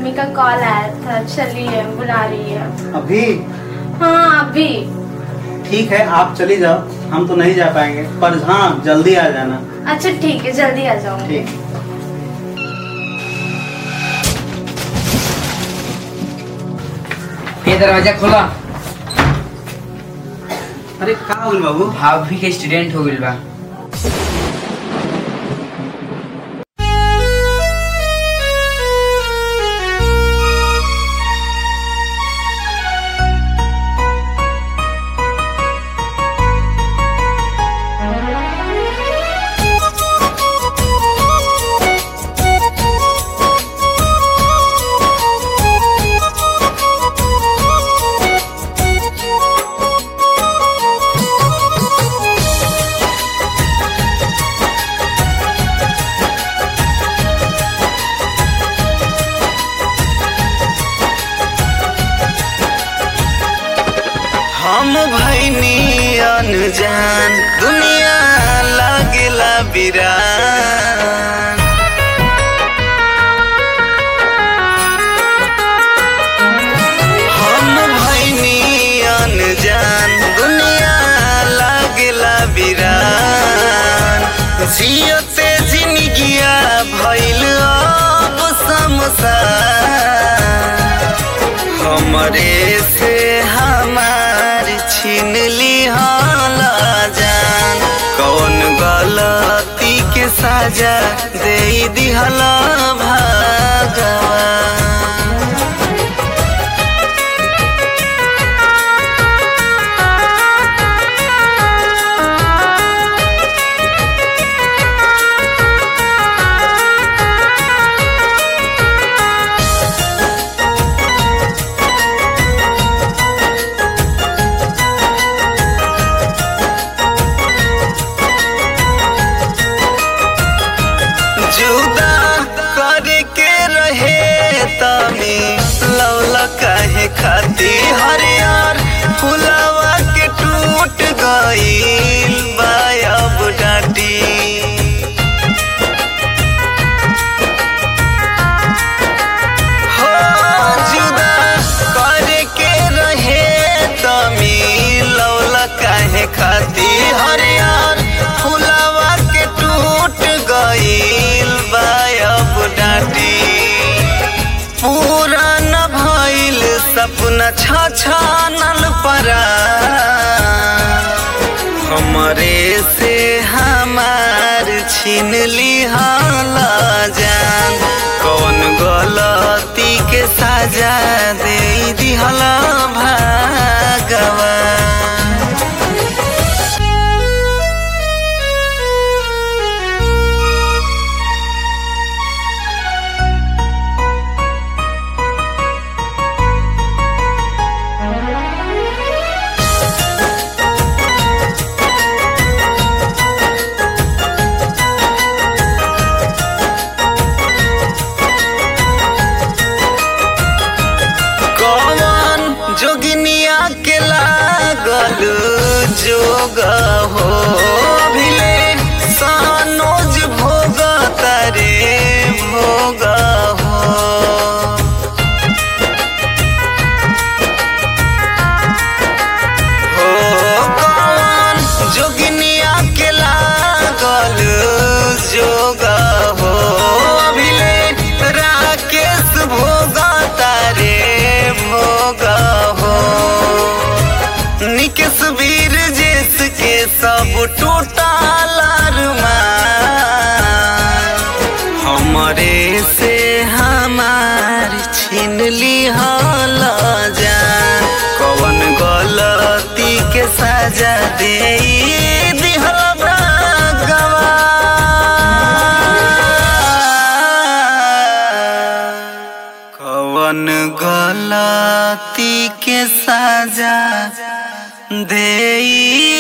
Mummy का call आया था, चलिए बुला रही है अभी? हाँ अभी। ठीक है आप चली जाओ, हम तो नहीं जा पाएंगे, पर हाँ जल्दी आ जाना। अच्छा ठीक है, जल्दी आ जाऊंगी। ठीक। ये दरवाजा खोला। अरे का हो गइल बाबू? भाभी के स्टूडेंट हो गइल बा। हम भैनी अनजान दुनिया लागेला बिरान। हम भैनी अनजान दुनिया लागेला बिरान। जियते जिंदगिया भइल अब शमशान। हमरे से हमार छीन लिहल जान। कौन गलती के सजा दे दिहल भगवान। जुदा करे के रहे तमी लौला काहे खाती हरियर फुलावा के टूट गईल बायब डाटी। हो जुदा करे के रहे तमी लौला काहे खाती हरियर फुलावा के टूट गईल बायब डाटी। पूरा न भइल सपना छछनल परा। हमरे से हमार छीन लिहल जान। कौन गलती के सजा दे दिहल भगवान। जोगिनिया के लागल जोग हो भिले सानोज भोग तारे भोग हो। हो कौन जोगिनिया के लागल जोग हो भिले राकेश भोग तारे भोग हो। निकेश वीर जेस के सब टूटल अरमान। हमरे से हमार छीन लिहल जान। कौन गलती के सजा दे दिहल भगवान। कौन गलती के सजा दे